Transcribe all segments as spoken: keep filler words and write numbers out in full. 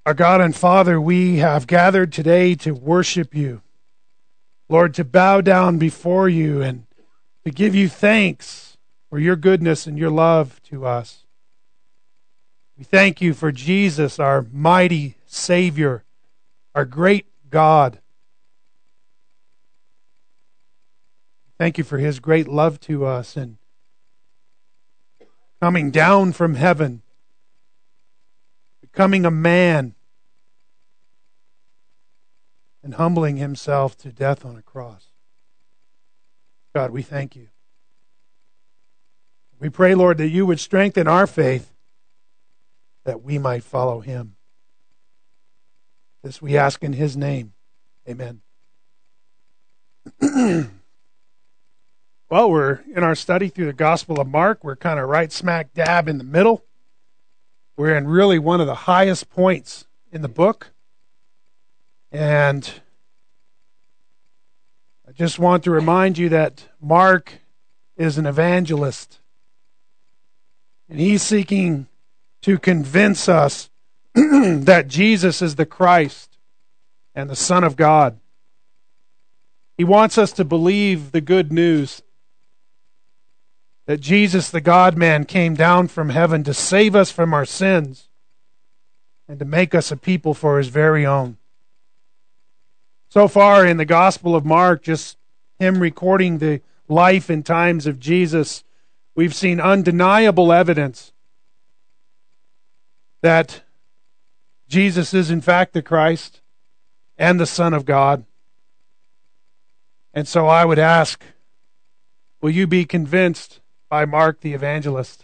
Our God and Father, we have gathered today to worship you. Lord, to bow down before you and to give you thanks for your goodness and your love to us. We thank you for Jesus, our mighty Savior, our great God. Thank you for his great love to us and coming down from heaven, becoming a man, and humbling himself to death on a cross. God, we thank you. We pray, Lord, that you would strengthen our faith that we might follow him. This we ask in his name. Amen. Well, we're in our study through the Gospel of Mark. We're kind of right smack dab in the middle. We're in really one of the highest points in the book. And I just want to remind you that Mark is an evangelist. And he's seeking to convince us that Jesus is the Christ and the Son of God. He wants us to believe the good news that Jesus, the God-man, came down from heaven to save us from our sins and to make us a people for his very own. So far in the Gospel of Mark, just him recording the life and times of Jesus, we've seen undeniable evidence that Jesus is in fact the Christ and the Son of God. And so I would ask, will you be convinced by Mark the evangelist?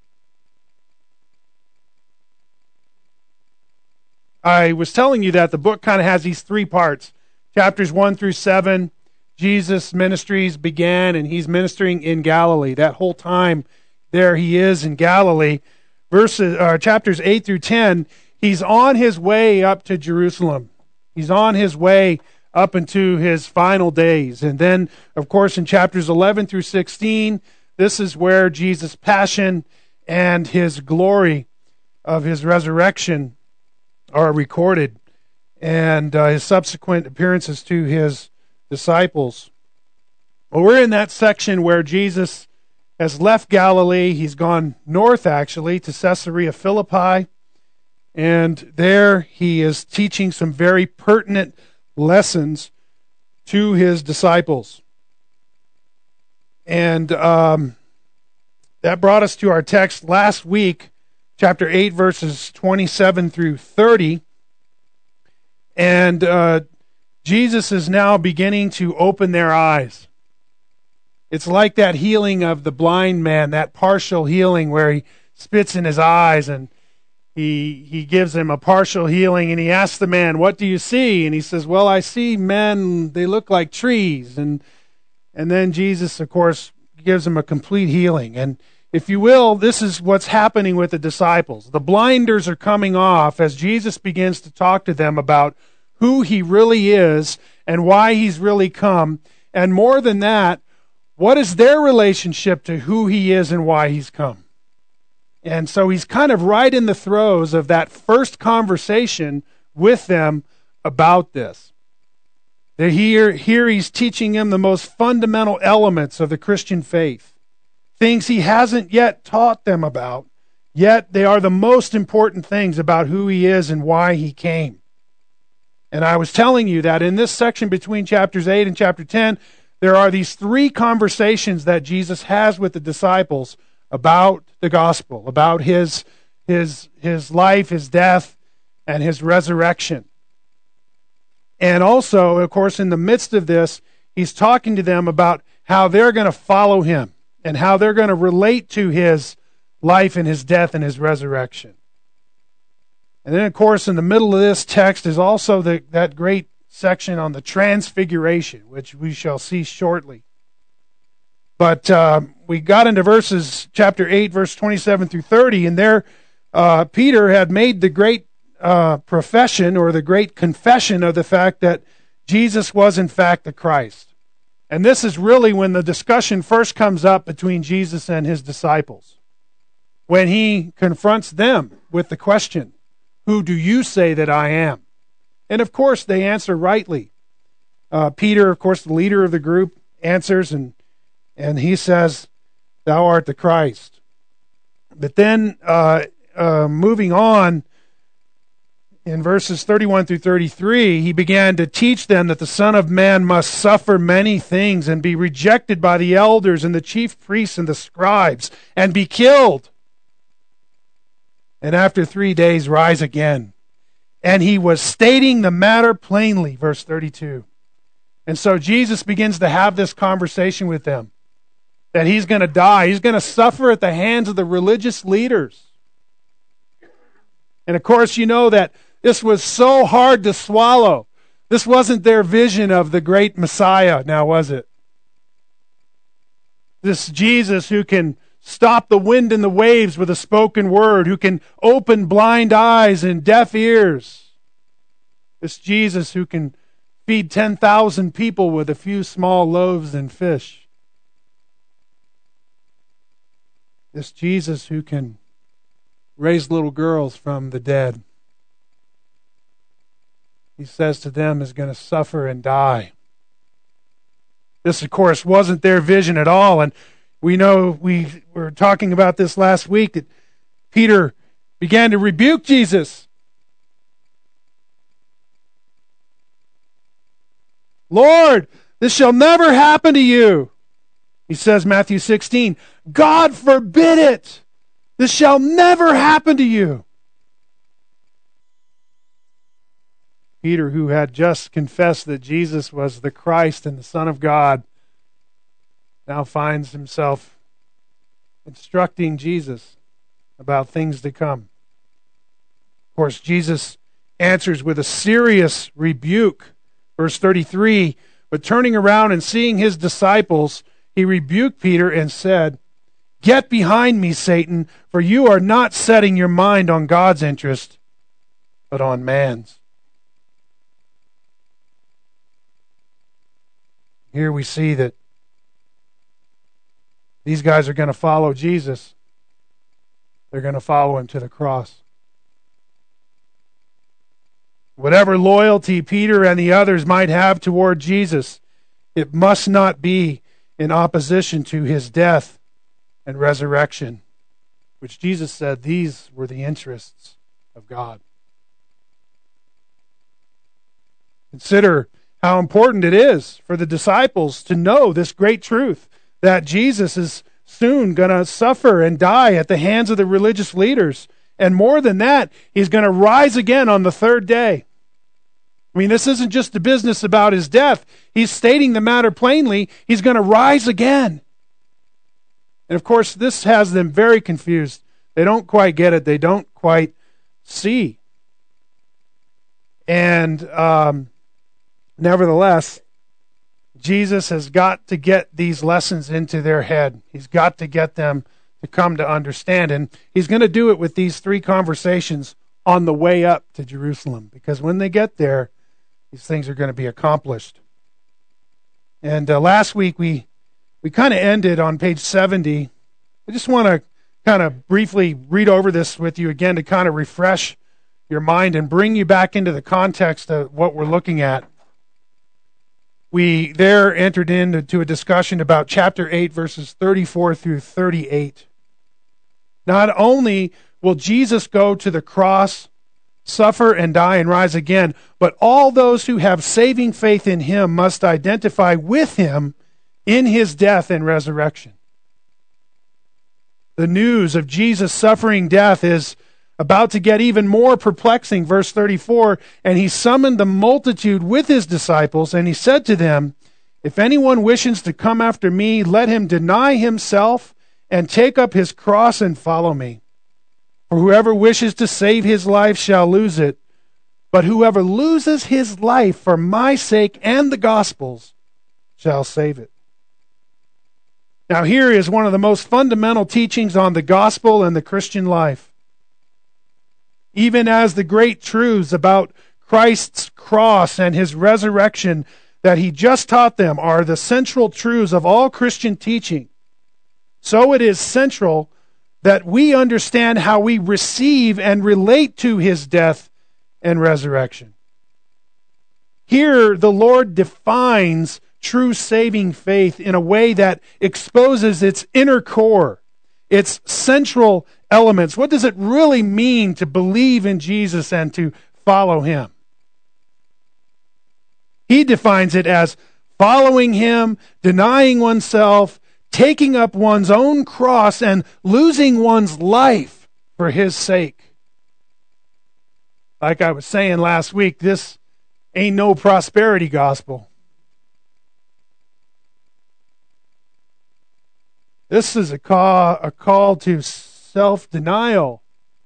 I was telling you that the book kind of has these three parts. Chapters one through seven, Jesus' ministries began, and he's ministering in Galilee. That whole time, there he is in Galilee. Verses, uh, chapters eight through ten, he's on his way up to Jerusalem. He's on his way up into his final days. And then, of course, in chapters eleven through sixteen, this is where Jesus' passion and his glory of his resurrection are recorded, and uh, his subsequent appearances to his disciples. Well, we're in that section where Jesus has left Galilee. He's gone north, actually, to Caesarea Philippi, and there he is teaching some very pertinent lessons to his disciples. And um, that brought us to our text last week, chapter eight, verses twenty-seven through thirty. And uh, Jesus is now beginning to open their eyes. It's like that healing of the blind man, that partial healing where he spits in his eyes and he he gives him a partial healing, and he asks the man, "What do you see?" And he says, "Well, I see men, they look like trees." And and then Jesus, of course, gives him a complete healing. And if you will, this is what's happening with the disciples. The blinders are coming off as Jesus begins to talk to them about who he really is and why he's really come. And more than that, what is their relationship to who he is and why he's come? And so he's kind of right in the throes of that first conversation with them about this. Here, here he's teaching them the most fundamental elements of the Christian faith. Things he hasn't yet taught them about, yet they are the most important things about who he is and why he came. And I was telling you that in this section between chapters eight and chapter ten, there are these three conversations that Jesus has with the disciples about the gospel, about his, his, his life, his death, and his resurrection. And also, of course, in the midst of this, he's talking to them about how they're going to follow him and how they're going to relate to his life and his death and his resurrection. And then, of course, in the middle of this text is also the, that great section on the transfiguration, which we shall see shortly. But uh, we got into verses, chapter eight, verse twenty-seven through thirty, and there uh, Peter had made the great uh, profession or the great confession of the fact that Jesus was in fact the Christ. And this is really when the discussion first comes up between Jesus and his disciples, when he confronts them with the question, who do you say that I am? And of course, they answer rightly. Uh, Peter, of course, the leader of the group, answers, and and he says, "Thou art the Christ." But then, uh, uh, moving on, in verses thirty-one through thirty-three, he began to teach them that the Son of Man must suffer many things and be rejected by the elders and the chief priests and the scribes and be killed, and after three days rise again. And he was stating the matter plainly, verse thirty-two. And so Jesus begins to have this conversation with them, that he's going to die. He's going to suffer at the hands of the religious leaders. And of course, you know that this was so hard to swallow. This wasn't their vision of the great Messiah, now was it? This Jesus who can stop the wind and the waves with a spoken word, who can open blind eyes and deaf ears. This Jesus who can feed ten thousand people with a few small loaves and fish. This Jesus who can raise little girls from the dead. He says to them, is going to suffer and die. This, of course, wasn't their vision at all. And we know, we were talking about this last week, that Peter began to rebuke Jesus. Lord, this shall never happen to you. He says, Matthew sixteen, God forbid it. This shall never happen to you. Peter, who had just confessed that Jesus was the Christ and the Son of God, now finds himself instructing Jesus about things to come. Of course, Jesus answers with a serious rebuke. Verse thirty-three, but turning around and seeing his disciples, he rebuked Peter and said, Get behind me, Satan, for you are not setting your mind on God's interest, but on man's. Here we see that these guys are going to follow Jesus. They're going to follow him to the cross. Whatever loyalty Peter and the others might have toward Jesus, it must not be in opposition to his death and resurrection, which Jesus said these were the interests of God. Consider how important it is for the disciples to know this great truth, that Jesus is soon going to suffer and die at the hands of the religious leaders. And more than that, he's going to rise again on the third day. I mean, this isn't just a business about his death. He's stating the matter plainly. He's going to rise again. And of course, this has them very confused. They don't quite get it. They don't quite see. And um, nevertheless, Jesus has got to get these lessons into their head. He's got to get them to come to understand. And he's going to do it with these three conversations on the way up to Jerusalem. Because when they get there, these things are going to be accomplished. And uh, last week we we kind of ended on page seventy. I just want to kind of briefly read over this with you again to kind of refresh your mind and bring you back into the context of what we're looking at. We there entered into a discussion about chapter eight, verses thirty-four through thirty-eight. Not only will Jesus go to the cross, suffer and die and rise again, but all those who have saving faith in him must identify with him in his death and resurrection. The news of Jesus' suffering death is about to get even more perplexing. Verse thirty-four, and he summoned the multitude with his disciples, and he said to them, If anyone wishes to come after me, let him deny himself and take up his cross and follow me. For whoever wishes to save his life shall lose it, but whoever loses his life for my sake and the gospel's shall save it. Now here is one of the most fundamental teachings on the gospel and the Christian life. Even as the great truths about Christ's cross and his resurrection that he just taught them are the central truths of all Christian teaching, so it is central that we understand how we receive and relate to his death and resurrection. Here, the Lord defines true saving faith in a way that exposes its inner core, its central elements. What does it really mean to believe in Jesus and to follow him? He defines it as following him, denying oneself, taking up one's own cross, and losing one's life for his sake. Like I was saying last week, this ain't no prosperity gospel. This is a call, a call to self-denial.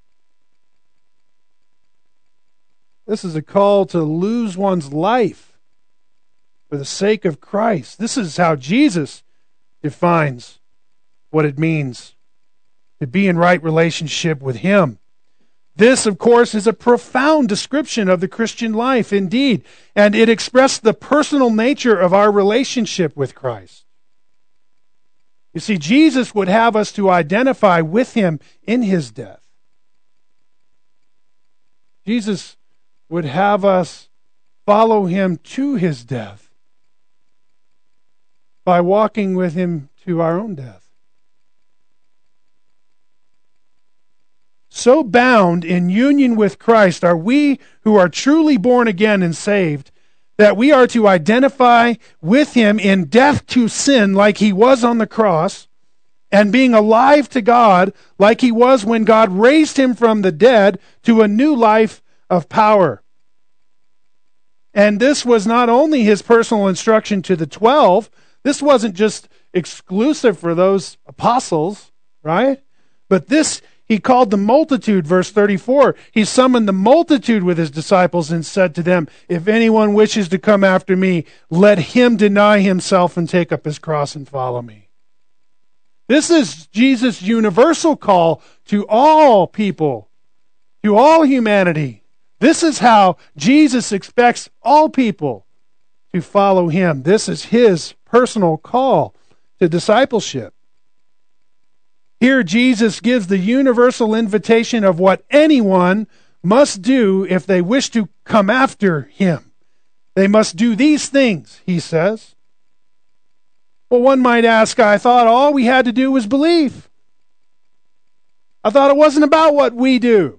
This is a call to lose one's life for the sake of Christ. This is how Jesus defines what it means to be in right relationship with him. This, of course, is a profound description of the Christian life, indeed, and it expressed the personal nature of our relationship with Christ. You see, Jesus would have us to identify with him in his death. Jesus would have us follow him to his death by walking with him to our own death. So bound in union with Christ are we who are truly born again and saved, that we are to identify with him in death to sin like he was on the cross, and being alive to God like he was when God raised him from the dead to a new life of power. And this was not only his personal instruction to the twelve. This wasn't just exclusive for those apostles, right? But this he called the multitude, verse thirty-four. He summoned the multitude with his disciples and said to them, if anyone wishes to come after me, let him deny himself and take up his cross and follow me. This is Jesus' universal call to all people, to all humanity. This is how Jesus expects all people to follow him. This is his personal call to discipleship. Here, Jesus gives the universal invitation of what anyone must do if they wish to come after him. They must do these things, he says. Well, one might ask, I thought all we had to do was believe. I thought it wasn't about what we do.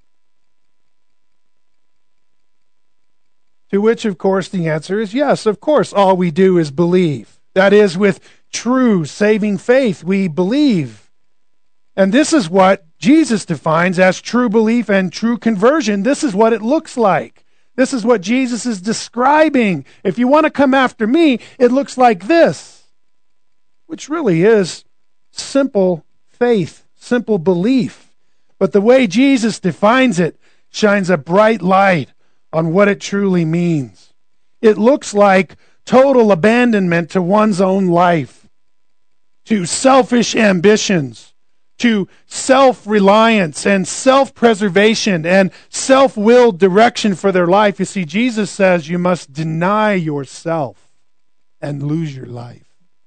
To which, of course, the answer is yes, of course, all we do is believe. That is, with true saving faith, we believe. And this is what Jesus defines as true belief and true conversion. This is what it looks like. This is what Jesus is describing. If you want to come after me, it looks like this, which really is simple faith, simple belief. But the way Jesus defines it shines a bright light on what it truly means. It looks like total abandonment to one's own life, to selfish ambitions, to self-reliance and self-preservation and self-willed direction for their life. You see, Jesus says you must deny yourself and lose your life.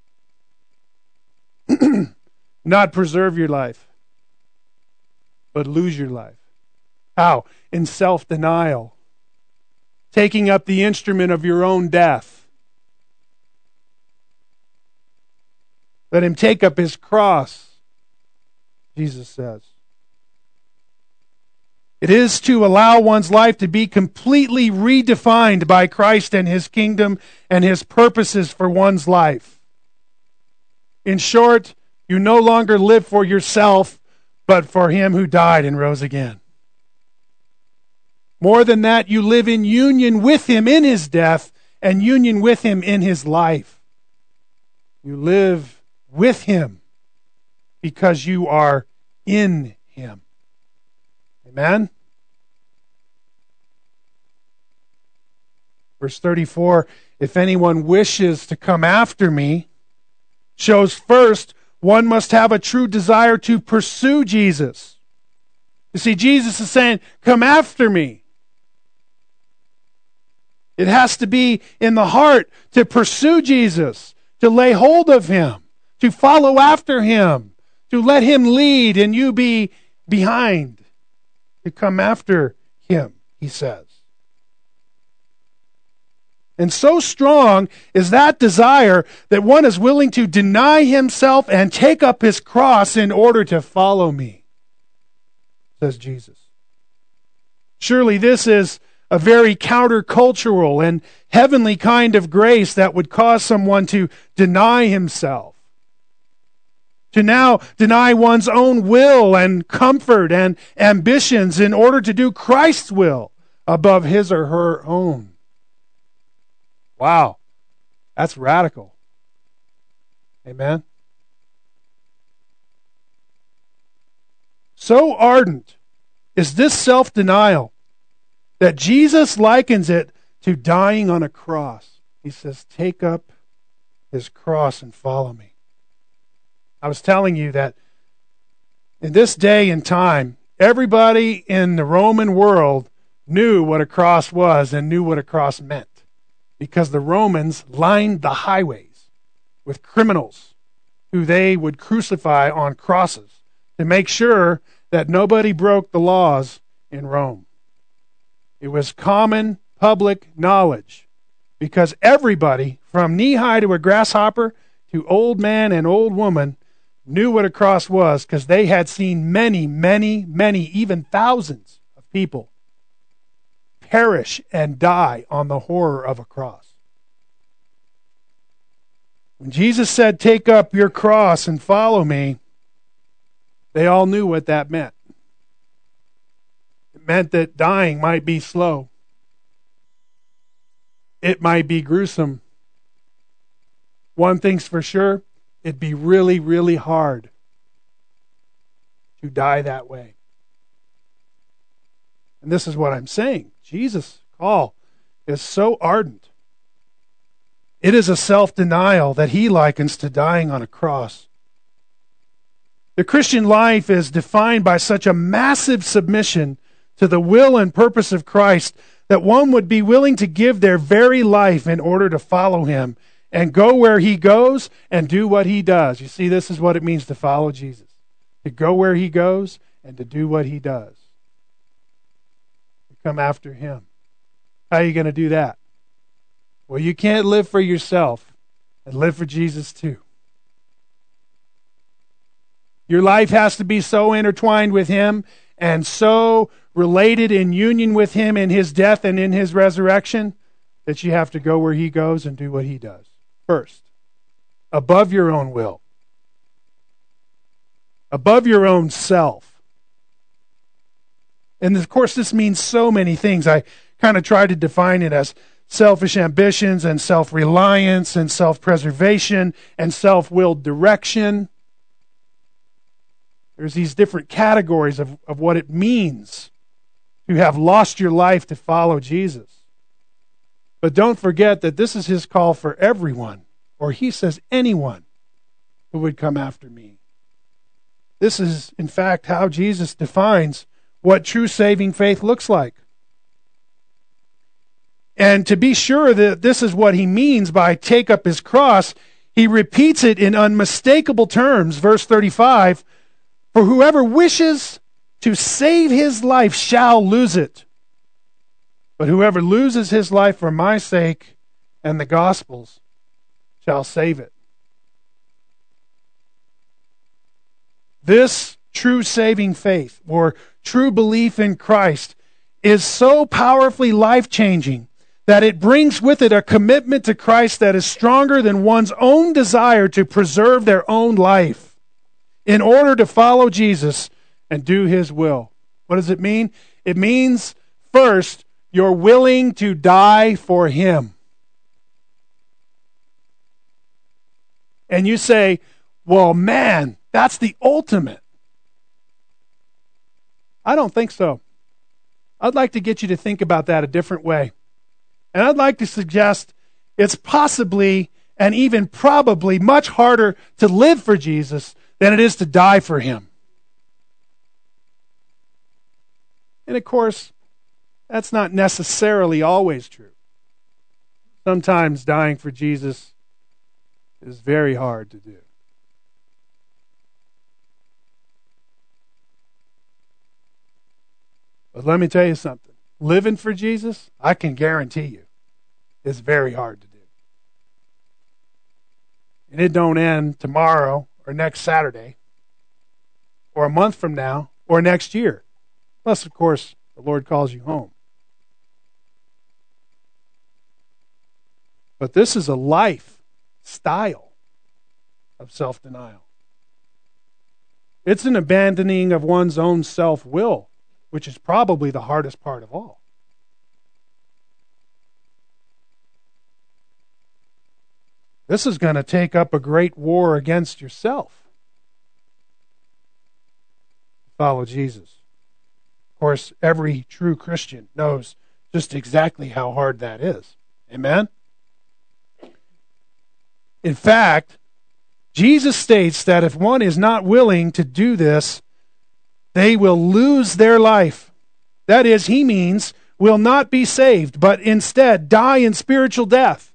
Not preserve your life, but lose your life. How? In self-denial. Taking up the instrument of your own death. Let him take up his cross, Jesus says. It is to allow one's life to be completely redefined by Christ and his kingdom and his purposes for one's life. In short, you no longer live for yourself, but for him who died and rose again. More than that, you live in union with him in his death and union with him in his life. You live with him because you are in him. Amen? Verse thirty-four, if anyone wishes to come after me, shows first one must have a true desire to pursue Jesus. You see, Jesus is saying, come after me. It has to be in the heart to pursue Jesus, to lay hold of him, to follow after him, to let him lead and you be behind, to come after him, he says. And so strong is that desire that one is willing to deny himself and take up his cross in order to follow me, says Jesus. Surely this is a very countercultural and heavenly kind of grace that would cause someone to deny himself, to now deny one's own will and comfort and ambitions in order to do Christ's will above his or her own. Wow, that's radical. Amen. So ardent is this self-denial that Jesus likens it to dying on a cross. He says, take up his cross and follow me. I was telling you that in this day and time, everybody in the Roman world knew what a cross was and knew what a cross meant, because the Romans lined the highways with criminals who they would crucify on crosses to make sure that nobody broke the laws in Rome. It was common public knowledge, because everybody, from knee-high to a grasshopper to old man and old woman, knew what a cross was, because they had seen many, many, many, even thousands of people perish and die on the horror of a cross. When Jesus said, take up your cross and follow me, they all knew what that meant. It meant that dying might be slow. It might be gruesome. One thing's for sure, it'd be really, really hard to die that way. And this is what I'm saying. Jesus' call is so ardent. It is a self-denial that he likens to dying on a cross. The Christian life is defined by such a massive submission to the will and purpose of Christ that one would be willing to give their very life in order to follow him and go where he goes and do what he does. You see, this is what it means to follow Jesus. To go where he goes and to do what he does. To come after him. How are you going to do that? Well, you can't live for yourself and live for Jesus too. Your life has to be so intertwined with him and so related in union with him in his death and in his resurrection that you have to go where he goes and do what he does first, above your own will, above your own self. And of course, this means so many things. I kind of try to define it as selfish ambitions and self-reliance and self-preservation and self-willed direction. There's these different categories of, of what it means to have lost your life to follow Jesus. But don't forget that this is his call for everyone, or he says anyone who would come after me. This is, in fact, how Jesus defines what true saving faith looks like. And to be sure that this is what he means by take up his cross, he repeats it in unmistakable terms. Verse thirty-five, for whoever wishes to save his life shall lose it. But whoever loses his life for my sake and the gospel's shall save it. This true saving faith, or true belief in Christ, is so powerfully life-changing that it brings with it a commitment to Christ that is stronger than one's own desire to preserve their own life in order to follow Jesus and do his will. What does it mean? It means, first, you're willing to die for him. And you say, well, man, that's the ultimate. I don't think so. I'd like to get you to think about that a different way. And I'd like to suggest it's possibly and even probably much harder to live for Jesus than it is to die for him. And of course, that's not necessarily always true. Sometimes dying for Jesus is very hard to do. But let me tell you something. Living for Jesus, I can guarantee you, is very hard to do. And it don't end tomorrow or next Saturday or a month from now or next year. Unless, of course, the Lord calls you home. But this is a lifestyle of self-denial. It's an abandoning of one's own self-will, which is probably the hardest part of all. This is going to take up a great war against yourself. Follow Jesus. Of course, every true Christian knows just exactly how hard that is. Amen? In fact, Jesus states that if one is not willing to do this, they will lose their life. That is, he means will not be saved, but instead die in spiritual death.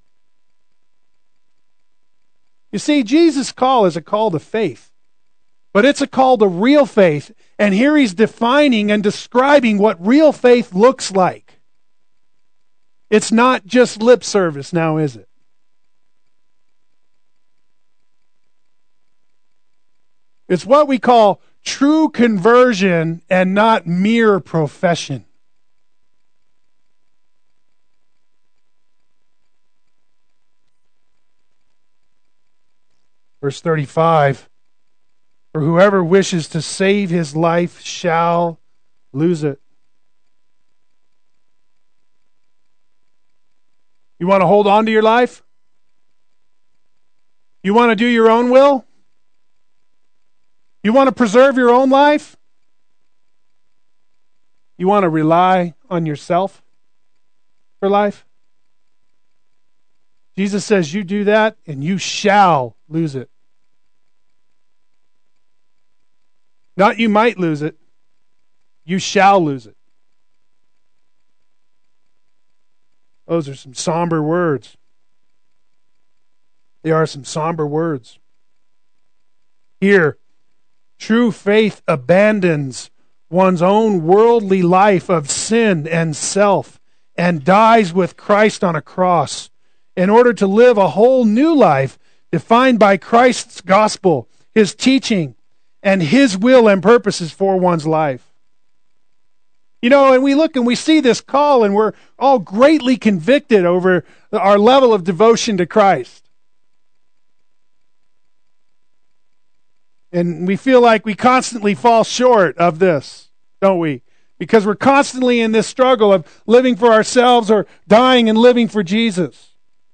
You see, Jesus' call is a call to faith, but it's a call to real faith. And here he's defining and describing what real faith looks like. It's not just lip service now, is it? It's what we call true conversion and not mere profession. Verse thirty-five, for whoever wishes to save his life shall lose it. You want to hold on to your life? You want to do your own will? You want to preserve your own life? You want to rely on yourself for life? Jesus says you do that and you shall lose it. Not you might lose it. You shall lose it. Those are some somber words. They are some somber words. Here, true faith abandons one's own worldly life of sin and self and dies with Christ on a cross in order to live a whole new life defined by Christ's gospel, his teaching, and his will and purposes for one's life. You know, and we look and we see this call and we're all greatly convicted over our level of devotion to Christ. And we feel like we constantly fall short of this, don't we? Because we're constantly in this struggle of living for ourselves or dying and living for Jesus.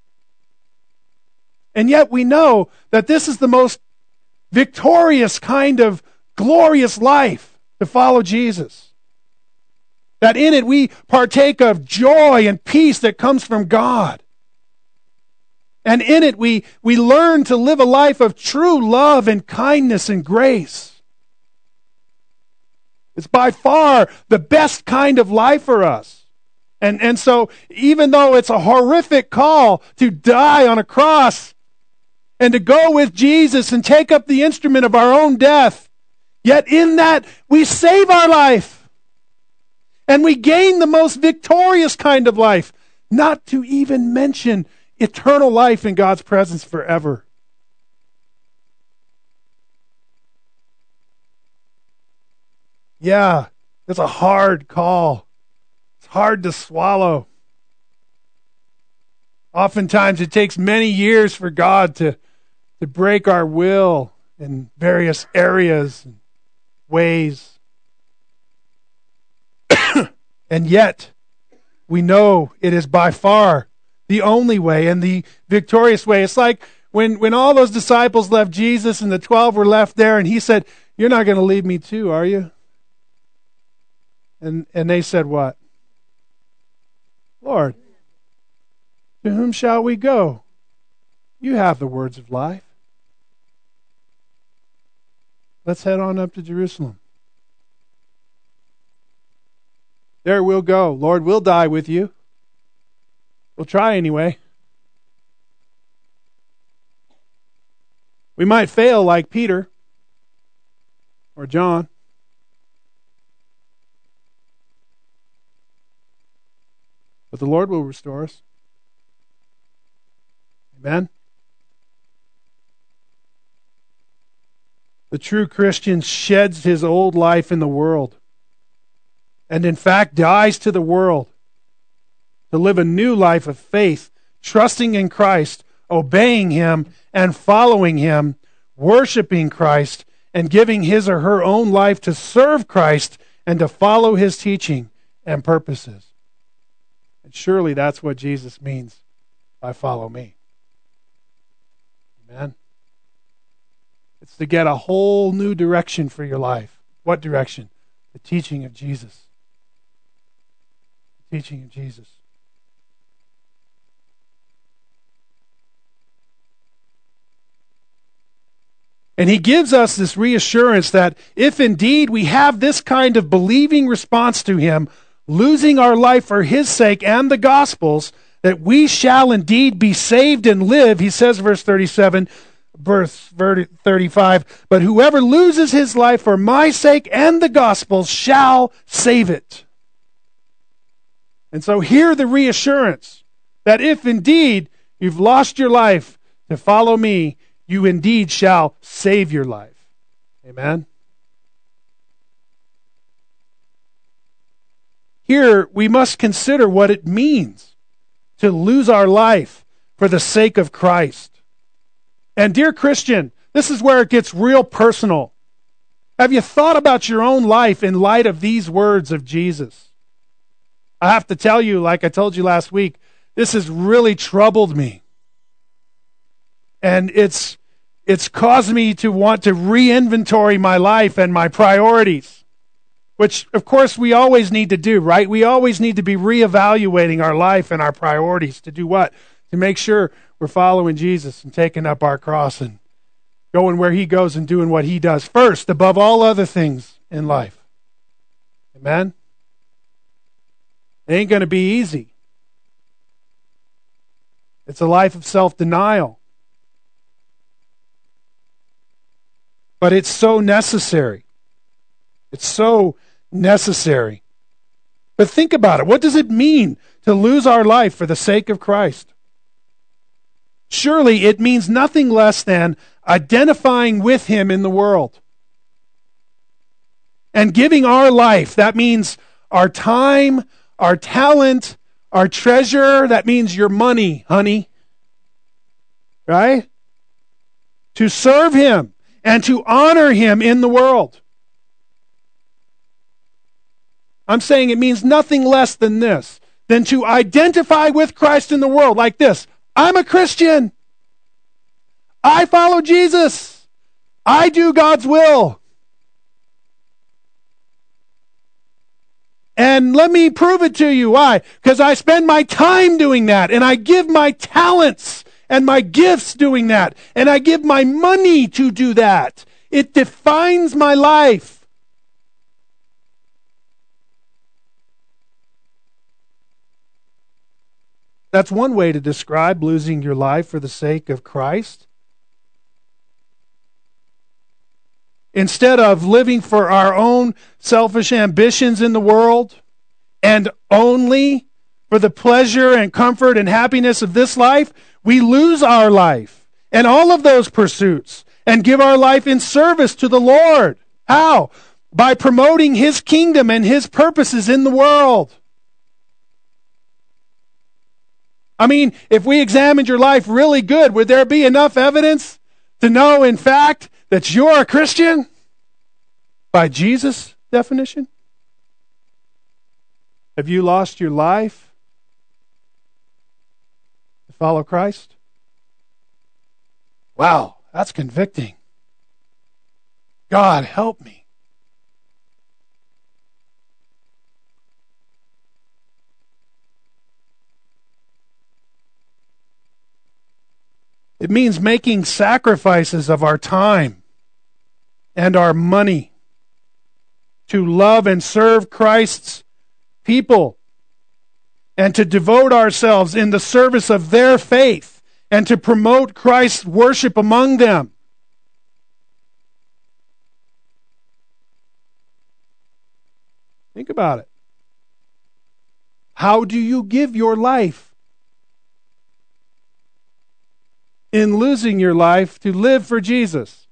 And yet we know that this is the most victorious kind of glorious life to follow Jesus. That in it we partake of joy and peace that comes from God. And in it we, we learn to live a life of true love and kindness and grace. It's by far the best kind of life for us. And, and so even though it's a horrific call to die on a cross and to go with Jesus and take up the instrument of our own death, yet in that we save our life. And we gain the most victorious kind of life, not to even mention eternal life in God's presence forever. Yeah, it's a hard call. It's hard to swallow. Oftentimes it takes many years for God to, to break our will in various areas and ways. And yet, we know it is by far the only way and the victorious way. It's like when, when all those disciples left Jesus and the twelve were left there and he said, "You're not going to leave me too, are you?" And, and they said what? "Lord, to whom shall we go? You have the words of life. Let's head on up to Jerusalem. There we'll go. Lord, we'll die with you. We'll try anyway. We might fail like Peter or John. But the Lord will restore us. Amen? The true Christian sheds his old life in the world, and in fact dies to the world to live a new life of faith, trusting in Christ, obeying Him, and following Him, worshiping Christ, and giving his or her own life to serve Christ and to follow His teaching and purposes. And surely that's what Jesus means by follow me. Amen. It's to get a whole new direction for your life. What direction? The teaching of Jesus. The teaching of Jesus. And He gives us this reassurance that if indeed we have this kind of believing response to Him, losing our life for His sake and the gospel's, that we shall indeed be saved and live. He says, verse thirty-seven, verse thirty-five, but whoever loses his life for my sake and the gospel shall save it. And so hear the reassurance that if indeed you've lost your life to follow me, you indeed shall save your life. Amen. Here we must consider what it means to lose our life for the sake of Christ. And dear Christian, this is where it gets real personal. Have you thought about your own life in light of these words of Jesus? I have to tell you, like I told you last week, this has really troubled me. And it's it's caused me to want to re-inventory my life and my priorities, which, of course, we always need to do, right? We always need to be re-evaluating our life and our priorities to do what? To make sure we're following Jesus and taking up our cross and going where He goes and doing what He does first, above all other things in life. Amen? It ain't going to be easy. It's a life of self-denial. But it's so necessary. It's so necessary. But think about it. What does it mean to lose our life for the sake of Christ? Surely it means nothing less than identifying with Him in the world. And giving our life, that means our time, our talent, our treasure, that means your money, honey. Right? To serve Him and to honor Him in the world. I'm saying it means nothing less than this, than to identify with Christ in the world like this. I'm a Christian. I follow Jesus. I do God's will. And let me prove it to you. Why? Because I spend my time doing that, and I give my talents and my gifts doing that, and I give my money to do that. It defines my life. That's one way to describe losing your life for the sake of Christ. Instead of living for our own selfish ambitions in the world and only for the pleasure and comfort and happiness of this life, we lose our life and all of those pursuits and give our life in service to the Lord. How? By promoting His kingdom and His purposes in the world. I mean, if we examined your life really good, would there be enough evidence to know, in fact, that you're a Christian? By Jesus' definition? Have you lost your life to follow Christ? Wow, that's convicting. God, help me. It means making sacrifices of our time and our money to love and serve Christ's people and to devote ourselves in the service of their faith and to promote Christ's worship among them. Think about it. How do you give your life in losing your life to live for Jesus?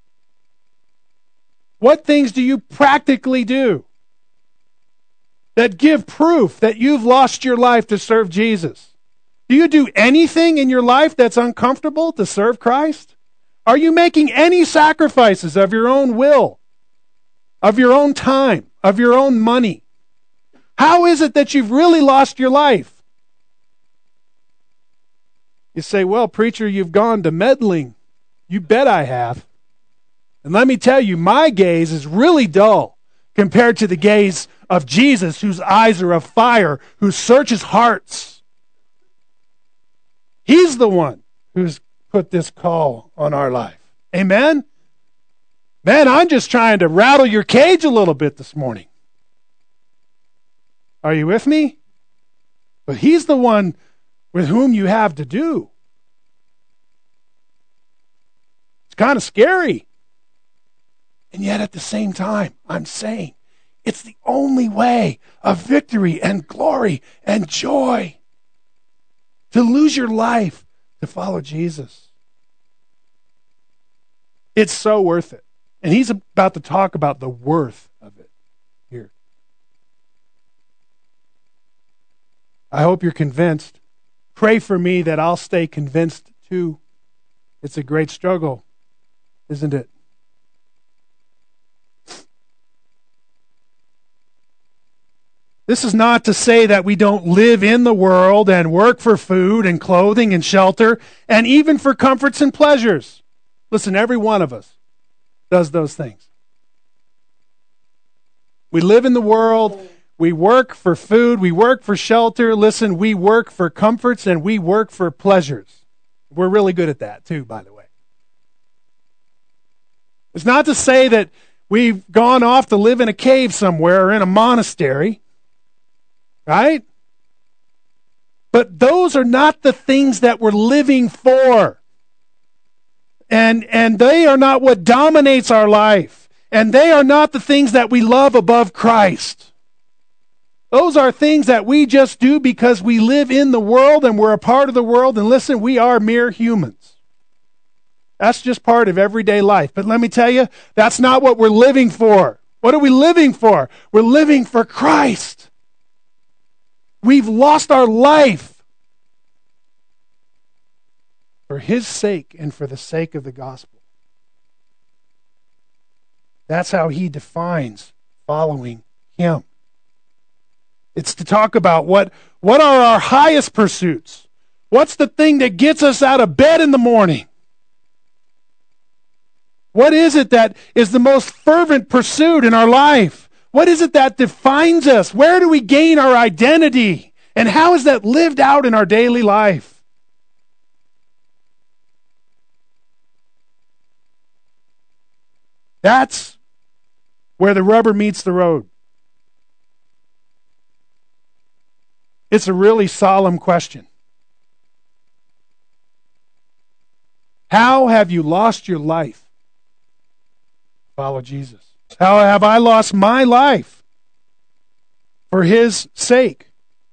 What things do you practically do that give proof that you've lost your life to serve Jesus? Do you do anything in your life that's uncomfortable to serve Christ? Are you making any sacrifices of your own will, of your own time, of your own money? How is it that you've really lost your life? You say, well, preacher, you've gone to meddling. You bet I have. And let me tell you, my gaze is really dull compared to the gaze of Jesus, whose eyes are of fire, who searches hearts. He's the one who's put this call on our life. Amen? Man, I'm just trying to rattle your cage a little bit this morning. Are you with me? But he's the one with whom you have to do. It's kind of scary. And yet at the same time, I'm saying it's the only way of victory and glory and joy. To lose your life to follow Jesus. It's so worth it. And he's about to talk about the worth of it here. I hope you're convinced. Pray for me that I'll stay convinced too. It's a great struggle, isn't it? This is not to say that we don't live in the world and work for food and clothing and shelter and even for comforts and pleasures. Listen, every one of us does those things. We live in the world, we work for food, we work for shelter. Listen, we work for comforts and we work for pleasures. We're really good at that too, by the way. It's not to say that we've gone off to live in a cave somewhere or in a monastery. Right? But those are not the things that we're living for. And, and they are not what dominates our life. And they are not the things that we love above Christ. Those are things that we just do because we live in the world and we're a part of the world. And listen, we are mere humans. That's just part of everyday life. But let me tell you, that's not what we're living for. What are we living for? We're living for Christ. We've lost our life for his sake and for the sake of the gospel. That's how he defines following him. It's to talk about what, what are our highest pursuits? What's the thing that gets us out of bed in the morning? What is it that is the most fervent pursuit in our life? What is it that defines us? Where do we gain our identity? And how is that lived out in our daily life? That's where the rubber meets the road. It's a really solemn question. How have you lost your life? Follow Jesus. How have I lost my life for his sake?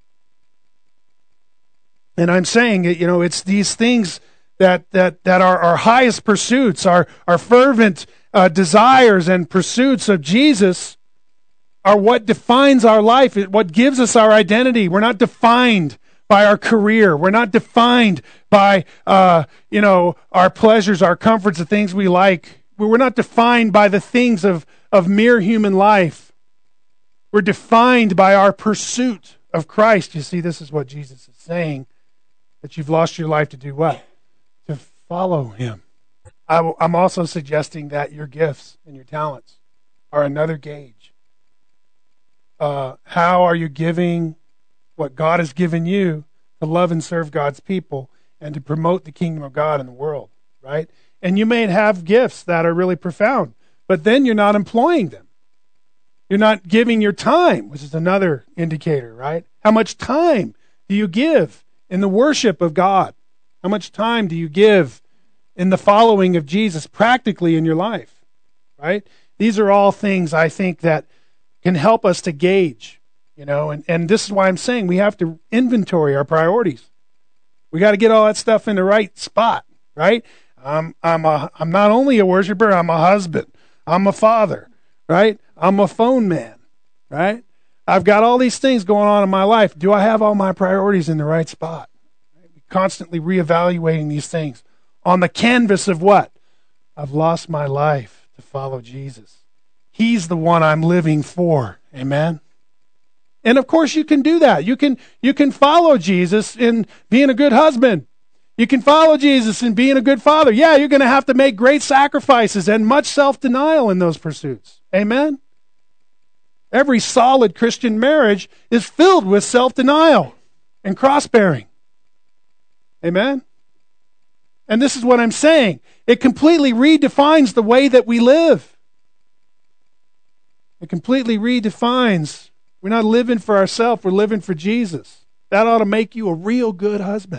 And I'm saying, you know, it's these things that that that are our highest pursuits, our, our fervent uh, desires and pursuits of Jesus are what defines our life, what gives us our identity. We're not defined by our career. We're not defined by, uh, you know, our pleasures, our comforts, the things we like. We're not defined by the things of of mere human life. We're defined by our pursuit of Christ. You see, this is what Jesus is saying, that you've lost your life to do what? To follow him. I w- I'm also suggesting that your gifts and your talents are another gauge. Uh, how are you giving what God has given you to love and serve God's people and to promote the kingdom of God in the world, right? And you may have gifts that are really profound, but then you're not employing them. You're not giving your time, which is another indicator, right? How much time do you give in the worship of God? How much time do you give in the following of Jesus practically in your life, right? These are all things I think that can help us to gauge you know, and, and this is why I'm saying we have to inventory our priorities. We got to get all that stuff in the right spot, right? I'm I'm a I'm not only a worshiper, I'm a husband, I'm a father, right? I'm a phone man, right? I've got all these things going on in my life. Do I have all my priorities in the right spot? Constantly reevaluating these things on the canvas of what? I've lost my life to follow Jesus. He's the one I'm living for. Amen. And of course you can do that. You can you can follow Jesus in being a good husband. You can follow Jesus in being a good father. Yeah, you're going to have to make great sacrifices and much self-denial in those pursuits. Amen. Every solid Christian marriage is filled with self-denial and cross-bearing. Amen? And this is what I'm saying. It completely redefines the way that we live. It completely redefines. We're not living for ourselves, we're living for Jesus. That ought to make you a real good husband.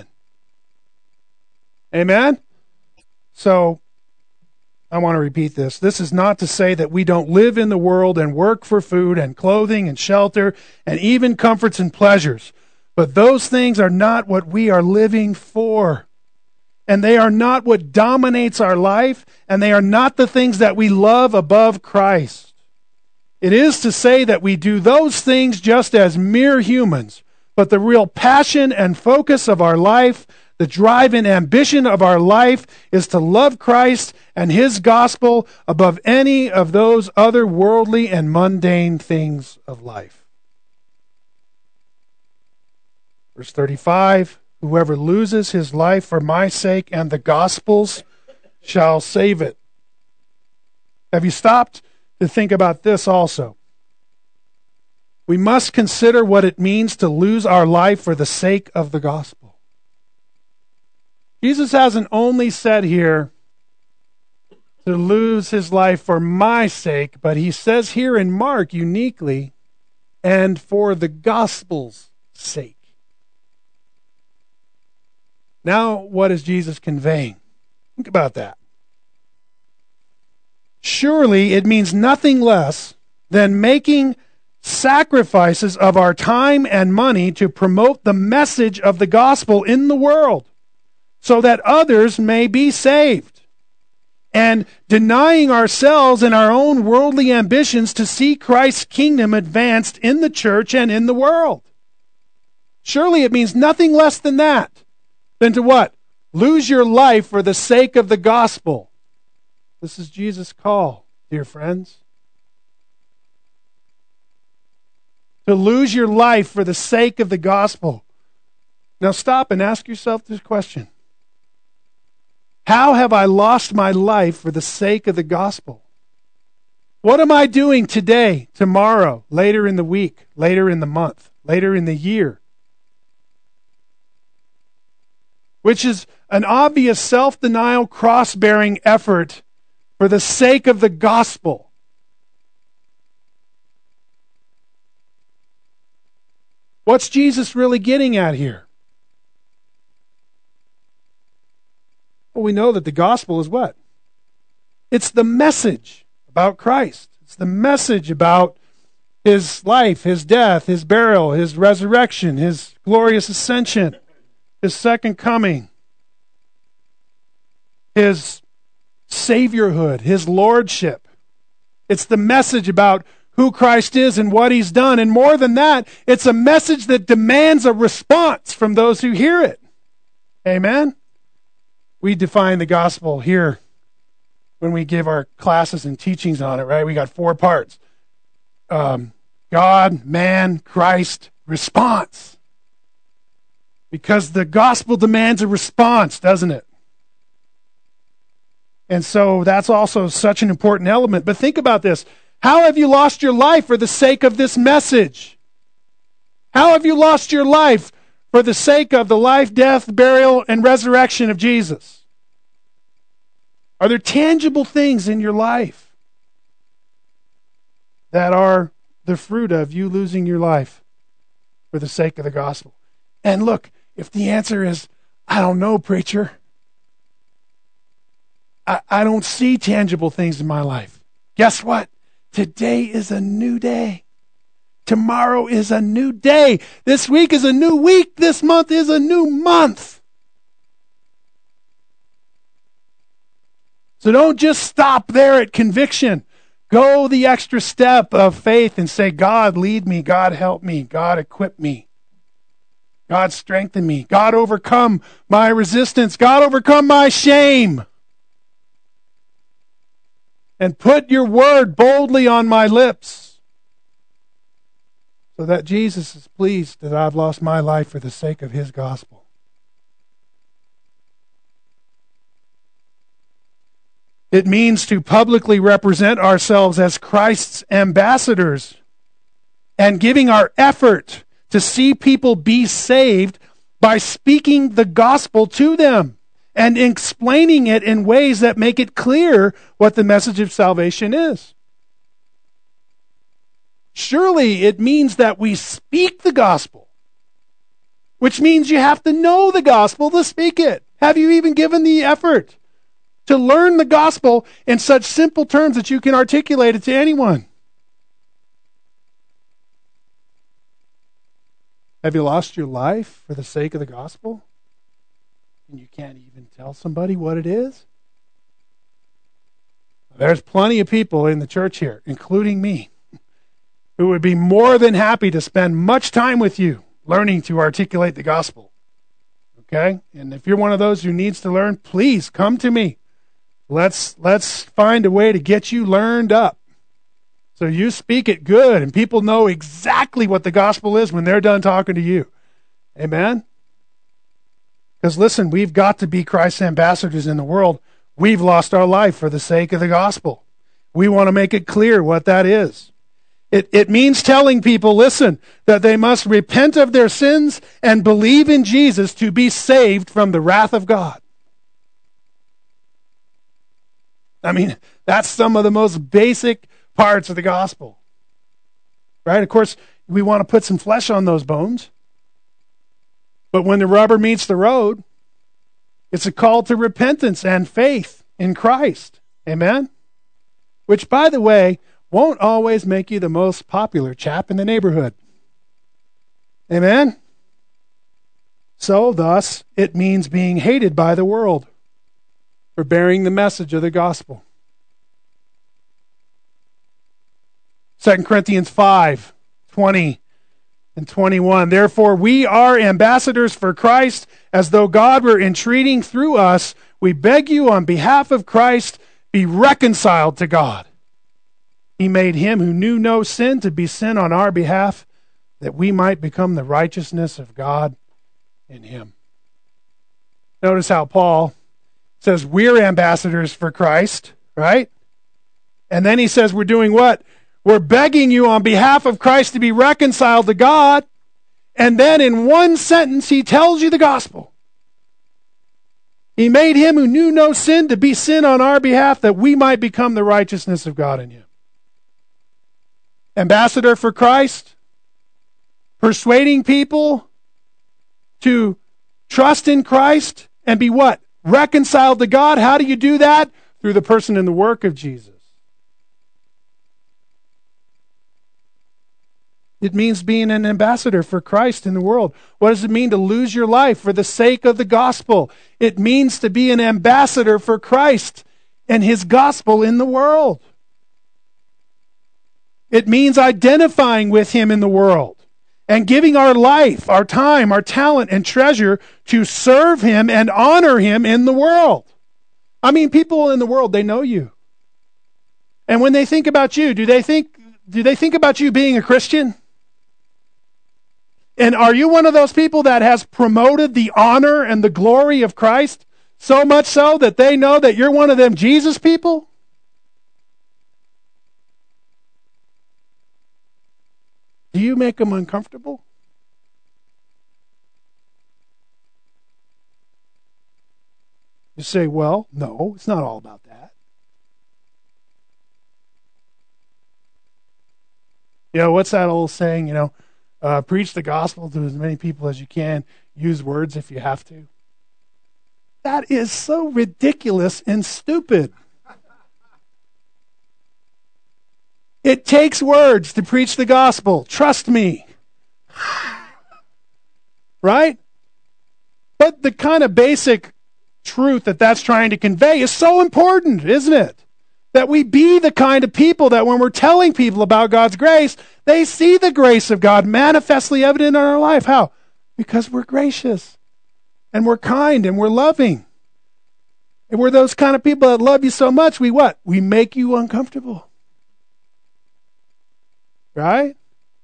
Amen? So, I want to repeat this. This is not to say that we don't live in the world and work for food and clothing and shelter and even comforts and pleasures. But those things are not what we are living for. And they are not what dominates our life, and they are not the things that we love above Christ. It is to say that we do those things just as mere humans, but the real passion and focus of our life, the drive and ambition of our life, is to love Christ and His gospel above any of those other worldly and mundane things of life. Verse thirty-five, whoever loses his life for my sake and the gospel's shall save it. Have you stopped to think about this also? We must consider what it means to lose our life for the sake of the gospel. Jesus hasn't only said here to lose his life for my sake, but he says here in Mark uniquely, and for the gospel's sake. Now, what is Jesus conveying? Think about that. Surely it means nothing less than making sacrifices of our time and money to promote the message of the gospel in the world so that others may be saved, and denying ourselves and our own worldly ambitions to see Christ's kingdom advanced in the church and in the world. Surely it means nothing less than that. Than to what? Lose your life for the sake of the gospel. This is Jesus' call, dear friends. To lose your life for the sake of the gospel. Now stop and ask yourself this question. How have I lost my life for the sake of the gospel? What am I doing today, tomorrow, later in the week, later in the month, later in the year? Which is an obvious self-denial, cross-bearing effort for the sake of the gospel. What's Jesus really getting at here? Well, we know that the gospel is what? It's the message about Christ. It's the message about His life, His death, His burial, His resurrection, His glorious ascension, His second coming, His saviorhood, His lordship. It's the message about who Christ is and what He's done. And more than that, it's a message that demands a response from those who hear it. Amen? We define the gospel here when we give our classes and teachings on it, right? We got four parts. Um, God, man, Christ, response. Because the gospel demands a response, doesn't it? And so that's also such an important element. But think about this. How have you lost your life for the sake of this message? How have you lost your life for the sake of the life, death, burial, and resurrection of Jesus? Are there tangible things in your life that are the fruit of you losing your life for the sake of the gospel? And look, if the answer is, I don't know, preacher, I, I don't see tangible things in my life. Guess what? Today is a new day. Tomorrow is a new day. This week is a new week. This month is a new month. So don't just stop there at conviction. Go the extra step of faith and say, God, lead me. God, help me. God, equip me. God, strengthen me. God, overcome my resistance. God, overcome my shame. And put your word boldly on my lips, so that Jesus is pleased that I've lost my life for the sake of his gospel. It means to publicly represent ourselves as Christ's ambassadors and giving our effort to see people be saved by speaking the gospel to them and explaining it in ways that make it clear what the message of salvation is. Surely it means that we speak the gospel, which means you have to know the gospel to speak it. Have you even given the effort to learn the gospel in such simple terms that you can articulate it to anyone? Have you lost your life for the sake of the gospel? And you can't even tell somebody what it is? There's plenty of people in the church here, including me, who would be more than happy to spend much time with you learning to articulate the gospel. Okay? And if you're one of those who needs to learn, please come to me. Let's let's find a way to get you learned up, so you speak it good and people know exactly what the gospel is when they're done talking to you. Amen? Because listen, we've got to be Christ's ambassadors in the world. We've lost our life for the sake of the gospel. We want to make it clear what that is. It, it means telling people, listen, that they must repent of their sins and believe in Jesus to be saved from the wrath of God. I mean, that's some of the most basic parts of the gospel. Right? Of course, we want to put some flesh on those bones. But when the rubber meets the road, it's a call to repentance and faith in Christ. Amen? Which, by the way, won't always make you the most popular chap in the neighborhood. Amen? So, thus, it means being hated by the world for bearing the message of the gospel. Second Corinthians five, twenty and twenty-one. Therefore, we are ambassadors for Christ, as though God were entreating through us. We beg you on behalf of Christ, be reconciled to God. He made him who knew no sin to be sin on our behalf, that we might become the righteousness of God in him. Notice how Paul says we're ambassadors for Christ, right? And then he says we're doing what? We're begging you on behalf of Christ to be reconciled to God. And then in one sentence, he tells you the gospel. He made him who knew no sin to be sin on our behalf, that we might become the righteousness of God in him. Ambassador for Christ, persuading people to trust in Christ and be what? Reconciled to God. How do you do that? Through the person and the work of Jesus. It means being an ambassador for Christ in the world. What does it mean to lose your life for the sake of the gospel? It means to be an ambassador for Christ and his gospel in the world. It means identifying with him in the world and giving our life, our time, our talent, and treasure to serve him and honor him in the world. I mean, people in the world, they know you. And when they think about you, do they think, do they think about you being a Christian? And are you one of those people that has promoted the honor and the glory of Christ so much so that they know that you're one of them Jesus people? Do you make them uncomfortable? You say, well, no, it's not all about that. You know, what's that old saying, you know, uh, preach the gospel to as many people as you can, use words if you have to. That is so ridiculous and stupid. It takes words to preach the gospel. Trust me. Right? But the kind of basic truth that that's trying to convey is so important, isn't it? That we be the kind of people that when we're telling people about God's grace, they see the grace of God manifestly evident in our life. How? Because we're gracious and we're kind and we're loving. And we're those kind of people that love you so much, we what? We make you uncomfortable. Right?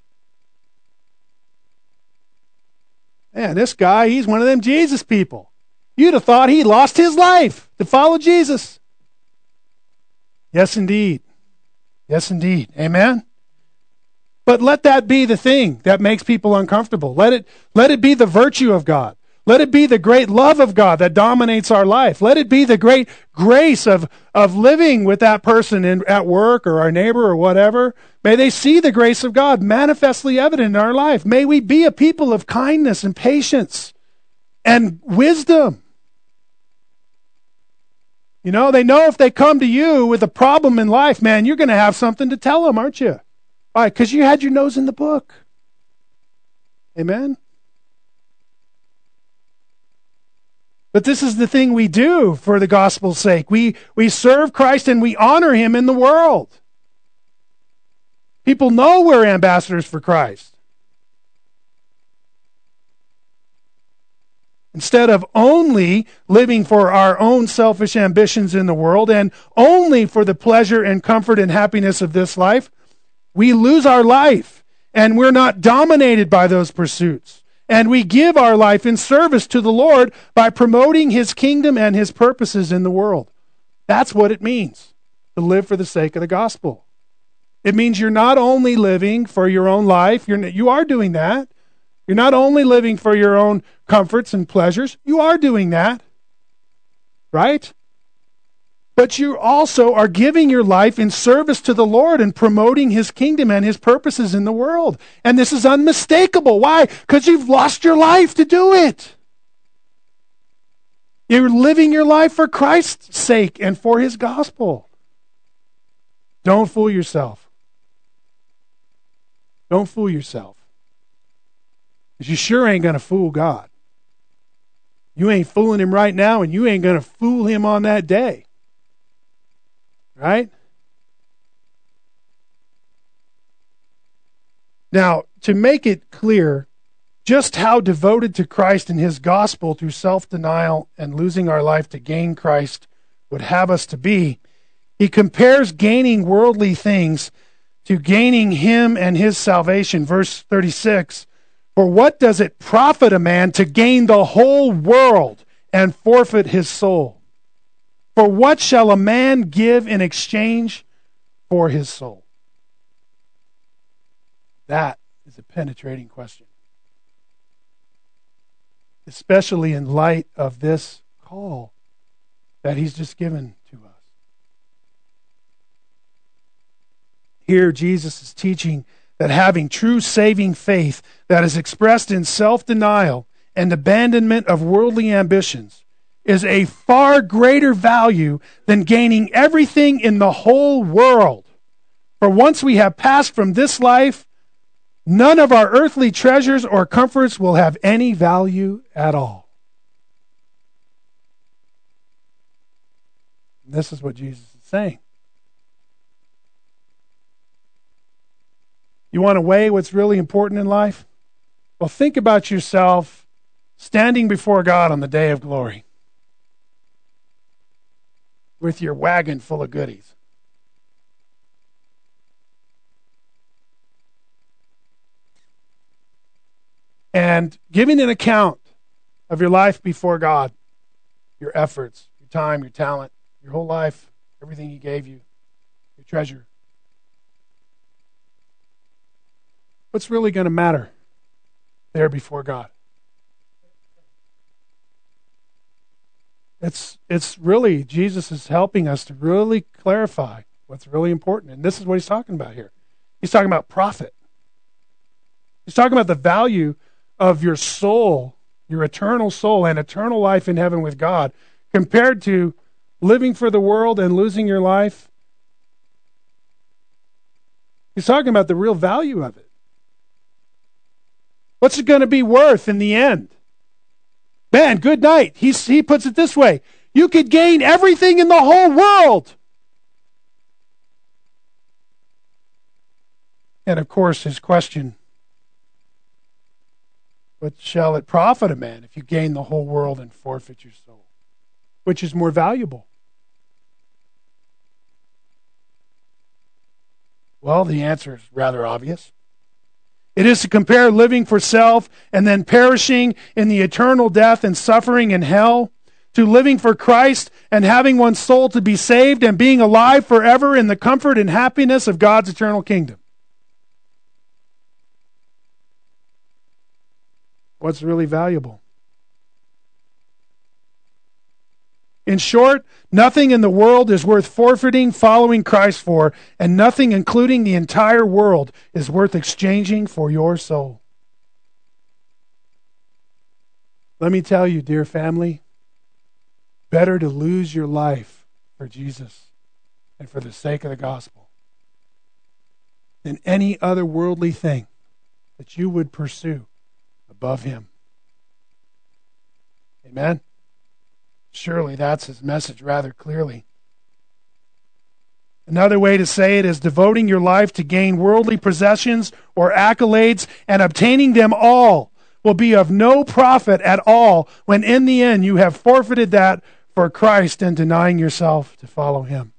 Man, this guy, he's one of them Jesus people. You'd have thought he lost his life to follow Jesus. Yes, indeed. Yes, indeed. Amen? But let that be the thing that makes people uncomfortable. Let it, let it be the virtue of God. Let it be the great love of God that dominates our life. Let it be the great grace of, of living with that person in, at work or our neighbor or whatever. May they see the grace of God manifestly evident in our life. May we be a people of kindness and patience and wisdom. You know, they know if they come to you with a problem in life, man, you're going to have something to tell them, aren't you? Why? Because you had your nose in the book. Amen? But this is the thing we do for the gospel's sake. We, we serve Christ and we honor him in the world. People know we're ambassadors for Christ. Instead of only living for our own selfish ambitions in the world and only for the pleasure and comfort and happiness of this life, we lose our life and we're not dominated by those pursuits. And we give our life in service to the Lord by promoting his kingdom and his purposes in the world. That's what it means to live for the sake of the gospel. It means you're not only living for your own life, you're, you are doing that. You're not only living for your own comforts and pleasures, you are doing that. Right? But you also are giving your life in service to the Lord and promoting his kingdom and his purposes in the world. And this is unmistakable. Why? Because you've lost your life to do it. You're living your life for Christ's sake and for his gospel. Don't fool yourself. Don't fool yourself. Because you sure ain't going to fool God. You ain't fooling him right now, and you ain't going to fool him on that day. Right? Now, to make it clear just how devoted to Christ and his gospel through self-denial and losing our life to gain Christ would have us to be, he compares gaining worldly things to gaining him and his salvation. Verse thirty-six, for what does it profit a man to gain the whole world and forfeit his soul? For what shall a man give in exchange for his soul? That is a penetrating question. Especially in light of this call that he's just given to us. Here, Jesus is teaching that having true saving faith that is expressed in self-denial and abandonment of worldly ambitions is a far greater value than gaining everything in the whole world. For once we have passed from this life, none of our earthly treasures or comforts will have any value at all. And this is what Jesus is saying. You want to weigh what's really important in life? Well, think about yourself standing before God on the day of glory with your wagon full of goodies. And giving an account of your life before God, your efforts, your time, your talent, your whole life, everything he gave you, your treasure. What's really going to matter there before God? It's it's really, Jesus is helping us to really clarify what's really important. And this is what he's talking about here. He's talking about profit. He's talking about the value of your soul, your eternal soul and eternal life in heaven with God, compared to living for the world and losing your life He's talking about the real value of it. What's it going to be worth in the end? Man, good night. He's, he puts it this way. You could gain everything in the whole world. And of course, his question, what shall it profit a man if you gain the whole world and forfeit your soul? Which is more valuable? Well, the answer is rather obvious. It is to compare living for self and then perishing in the eternal death and suffering in hell to living for Christ and having one's soul to be saved and being alive forever in the comfort and happiness of God's eternal kingdom. What's really valuable? In short, nothing in the world is worth forfeiting following Christ for, and nothing, including the entire world, is worth exchanging for your soul. Let me tell you, dear family, better to lose your life for Jesus and for the sake of the gospel than any other worldly thing that you would pursue above him. Amen? Surely that's his message rather clearly. Another way to say it is devoting your life to gain worldly possessions or accolades and obtaining them all will be of no profit at all when in the end you have forfeited that for Christ and denying yourself to follow him.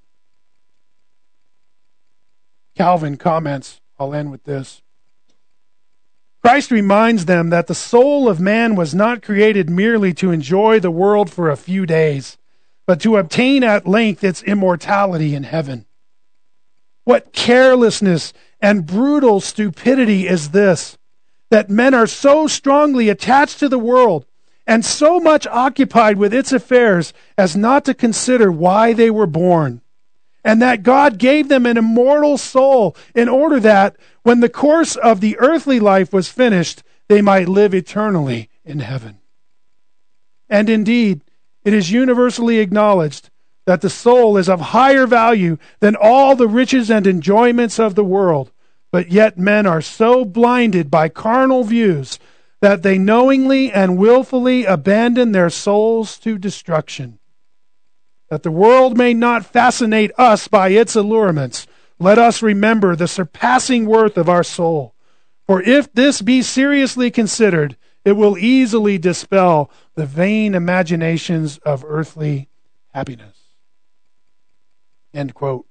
Calvin comments, I'll end with this. Christ reminds them that the soul of man was not created merely to enjoy the world for a few days, but to obtain at length its immortality in heaven. What carelessness and brutal stupidity is this, that men are so strongly attached to the world and so much occupied with its affairs as not to consider why they were born, and that God gave them an immortal soul in order that, when the course of the earthly life was finished, they might live eternally in heaven. And indeed, it is universally acknowledged that the soul is of higher value than all the riches and enjoyments of the world, but yet men are so blinded by carnal views that they knowingly and willfully abandon their souls to destruction. That the world may not fascinate us by its allurements, let us remember the surpassing worth of our soul. For if this be seriously considered, it will easily dispel the vain imaginations of earthly happiness. End quote.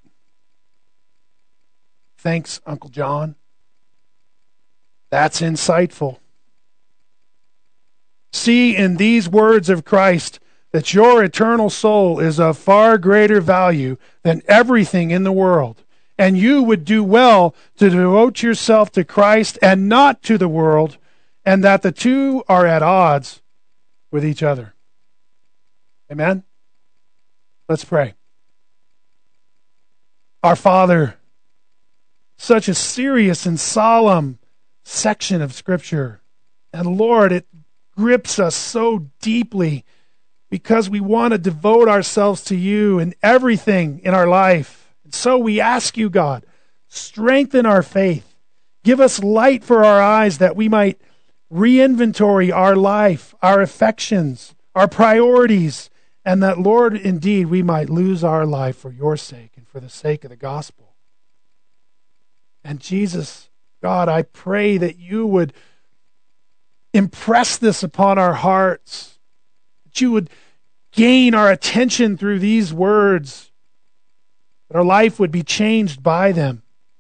Thanks, Uncle John. That's insightful. See in these words of Christ that your eternal soul is of far greater value than everything in the world. And you would do well to devote yourself to Christ and not to the world, and that the two are at odds with each other. Amen? Let's pray. Our Father, such a serious and solemn section of Scripture. And Lord, it grips us so deeply because we want to devote ourselves to you in everything in our life. So we ask you, God, strengthen our faith. Give us light for our eyes that we might re-inventory our life, our affections, our priorities, and that, Lord, indeed, we might lose our life for your sake and for the sake of the gospel. And Jesus, God, I pray that you would impress this upon our hearts, that you would gain our attention through these words, that our life would be changed by them.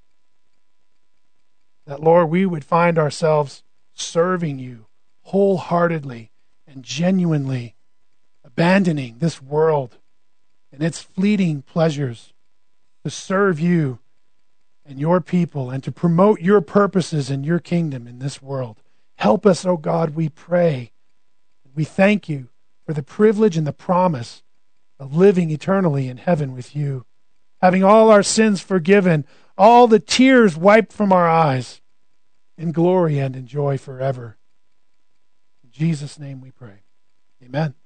That, Lord, we would find ourselves serving you wholeheartedly and genuinely, abandoning this world and its fleeting pleasures to serve you and your people and to promote your purposes and your kingdom in this world. Help us, oh God, we pray. We thank you for the privilege and the promise of living eternally in heaven with you, having all our sins forgiven, all the tears wiped from our eyes, in glory and in joy forever. In Jesus' name we pray. Amen.